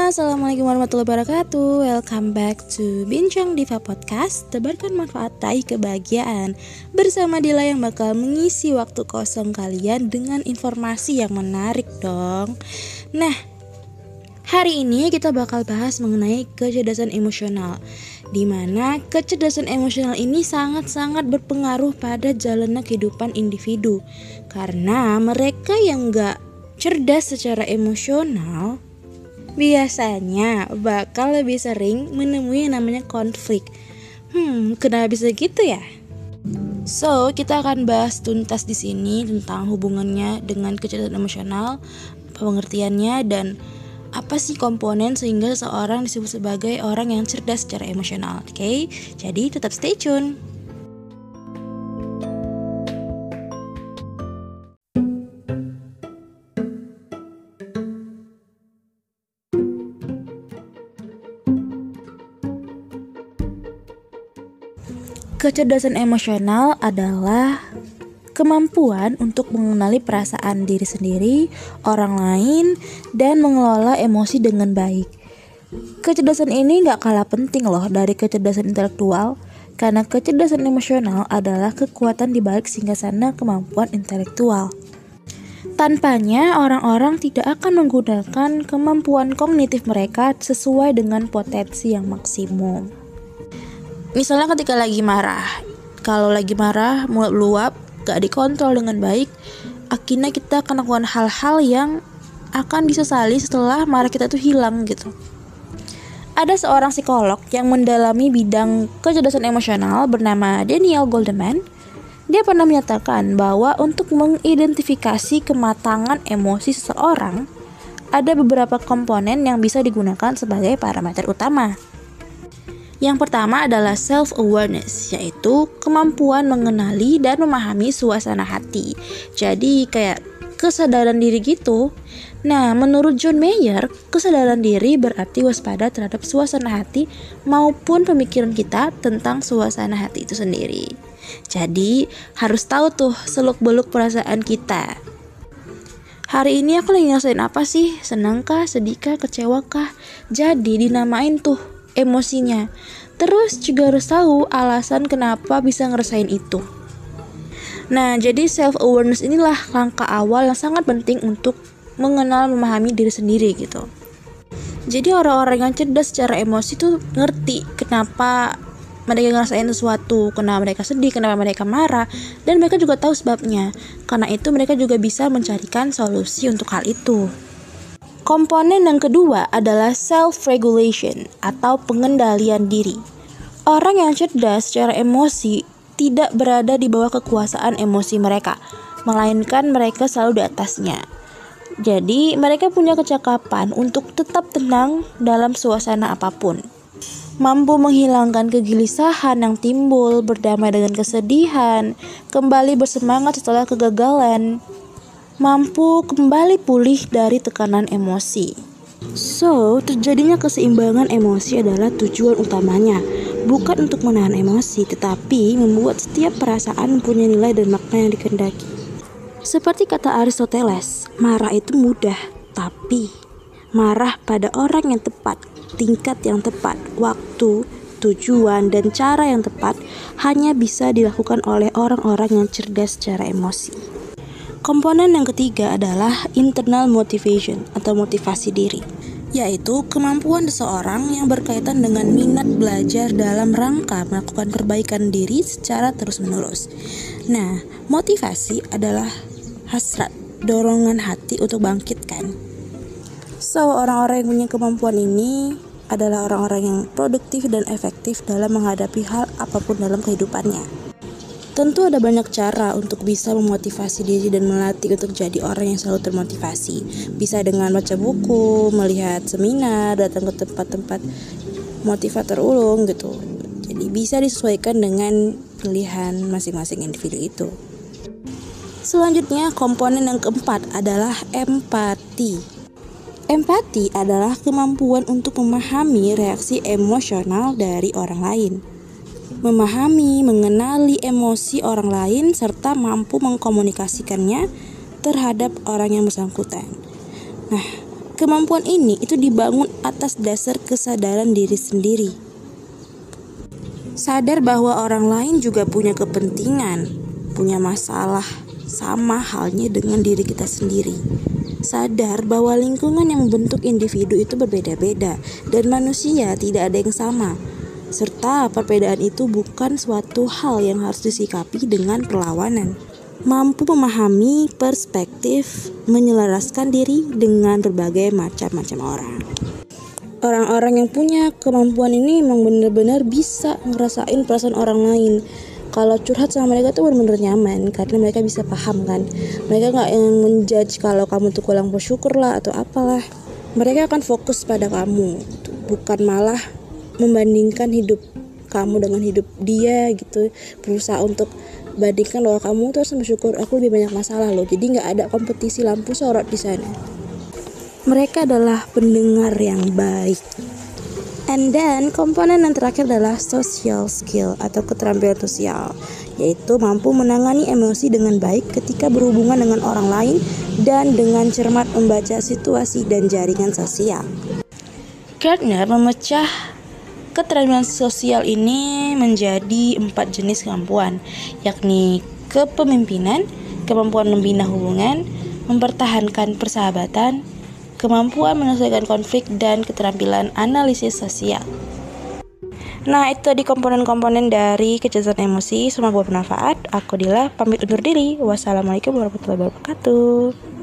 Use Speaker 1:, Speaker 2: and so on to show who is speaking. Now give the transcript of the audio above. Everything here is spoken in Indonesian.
Speaker 1: Assalamualaikum warahmatullahi wabarakatuh. Welcome back to Bincang Diva Podcast. Tebarkan manfaat raih kebahagiaan. Bersama Dila yang bakal mengisi waktu kosong kalian dengan informasi yang menarik dong. Nah, hari ini kita bakal bahas mengenai kecerdasan emosional, di mana kecerdasan emosional ini sangat-sangat berpengaruh pada jalannya kehidupan individu. Karena mereka yang gak cerdas secara emosional biasanya bakal lebih sering menemui yang namanya konflik. Kenapa bisa gitu ya? So, kita akan bahas tuntas di sini tentang hubungannya dengan kecerdasan emosional, pengertiannya, dan apa sih komponen sehingga seseorang disebut sebagai orang yang cerdas secara emosional. Oke? Jadi tetap stay tune. Kecerdasan emosional adalah kemampuan untuk mengenali perasaan diri sendiri, orang lain, dan mengelola emosi dengan baik. Kecerdasan ini gak kalah penting loh dari kecerdasan intelektual, karena kecerdasan emosional adalah kekuatan di balik singgasana kemampuan intelektual. Tanpanya, orang-orang tidak akan menggunakan kemampuan kognitif mereka sesuai dengan potensi yang maksimum. Misalnya ketika lagi marah, kalau lagi marah mulut meluap, gak dikontrol dengan baik, akhirnya kita akan melakukan hal-hal yang akan disesali setelah marah kita itu hilang gitu. Ada seorang psikolog yang mendalami bidang kecerdasan emosional bernama Daniel Goleman. Dia pernah menyatakan bahwa untuk mengidentifikasi kematangan emosi seseorang, ada beberapa komponen yang bisa digunakan sebagai parameter utama. Yang pertama adalah self-awareness, yaitu kemampuan mengenali dan memahami suasana hati. Jadi kayak kesadaran diri gitu. Nah, menurut John Mayer, kesadaran diri berarti waspada terhadap suasana hati maupun pemikiran kita tentang suasana hati itu sendiri. Jadi, harus tahu tuh seluk-beluk perasaan kita. Hari ini aku lagi ngerasain apa sih? Senangkah, sedihkah, kecewakah? Jadi, dinamain tuh emosinya. Terus juga harus tahu alasan kenapa bisa ngerasain itu. Nah, jadi self-awareness inilah langkah awal yang sangat penting untuk mengenal, memahami diri sendiri gitu. Jadi orang-orang yang cerdas secara emosi tuh ngerti kenapa mereka ngerasain sesuatu, kenapa mereka sedih, kenapa mereka marah, dan mereka juga tahu sebabnya. Karena itu mereka juga bisa mencarikan solusi untuk hal itu. Komponen yang kedua adalah self-regulation atau pengendalian diri. Orang yang cerdas secara emosi tidak berada di bawah kekuasaan emosi mereka, melainkan mereka selalu di atasnya. Jadi mereka punya kecakapan untuk tetap tenang dalam suasana apapun. Mampu menghilangkan kegelisahan yang timbul, berdamai dengan kesedihan, kembali bersemangat setelah kegagalan, mampu kembali pulih dari tekanan emosi. So, terjadinya keseimbangan emosi adalah tujuan utamanya, bukan untuk menahan emosi, tetapi membuat setiap perasaan mempunyai nilai dan makna yang dikehendaki. Seperti kata Aristoteles, marah itu mudah, tapi marah pada orang yang tepat, tingkat yang tepat, waktu, tujuan, dan cara yang tepat hanya bisa dilakukan oleh orang-orang yang cerdas secara emosi. Komponen yang ketiga adalah internal motivation atau motivasi diri, yaitu kemampuan seseorang yang berkaitan dengan minat belajar dalam rangka melakukan perbaikan diri secara terus-menerus. Nah, motivasi adalah hasrat, dorongan hati untuk bangkit kan. So, orang-orang yang punya kemampuan ini adalah orang-orang yang produktif dan efektif dalam menghadapi hal apapun dalam kehidupannya. Tentu ada banyak cara untuk bisa memotivasi diri dan melatih untuk jadi orang yang selalu termotivasi. Bisa dengan baca buku, melihat seminar, datang ke tempat-tempat motivator ulung gitu. Jadi bisa disesuaikan dengan pilihan masing-masing individu itu. Selanjutnya, komponen yang keempat adalah empati. Empati adalah kemampuan untuk memahami reaksi emosional dari orang lain. Memahami, mengenali emosi orang lain, serta mampu mengkomunikasikannya terhadap orang yang bersangkutan. Nah,
Speaker 2: Kemampuan ini itu dibangun atas dasar kesadaran diri sendiri. Sadar bahwa orang lain juga punya kepentingan, punya masalah, sama halnya dengan diri kita sendiri. Sadar bahwa lingkungan yang membentuk individu itu berbeda-beda dan manusia tidak ada yang sama. Serta perbedaan itu bukan suatu hal yang harus disikapi dengan perlawanan. Mampu memahami perspektif, menyelaraskan diri dengan berbagai macam-macam orang. Orang-orang yang punya kemampuan ini memang benar-benar bisa ngerasain perasaan orang lain. Kalau curhat sama mereka tuh benar-benar nyaman karena mereka bisa paham kan. Mereka nggak yang menjudge kalau kamu tuh kurang bersyukur lah atau apalah. Mereka akan fokus pada kamu, bukan malah membandingkan hidup kamu dengan hidup dia gitu. Berusaha untuk bandingkan bahwa kamu tuh harus bersyukur, aku lebih banyak masalah loh. Jadi nggak ada kompetisi lampu sorot di sana. Mereka adalah pendengar yang baik. And then komponen yang terakhir adalah social skill atau keterampilan sosial, yaitu mampu menangani emosi dengan baik ketika berhubungan dengan orang lain dan dengan cermat membaca situasi dan jaringan sosial. Gardner memecah keterampilan sosial ini menjadi 4 jenis kemampuan, yakni kepemimpinan, kemampuan membina hubungan, mempertahankan persahabatan, kemampuan menyelesaikan konflik, dan keterampilan analisis sosial. Nah, itu tadi komponen-komponen dari kecerdasan emosi. Semoga bermanfaat. Aku Dila, pamit undur diri. Wassalamualaikum warahmatullahi wabarakatuh.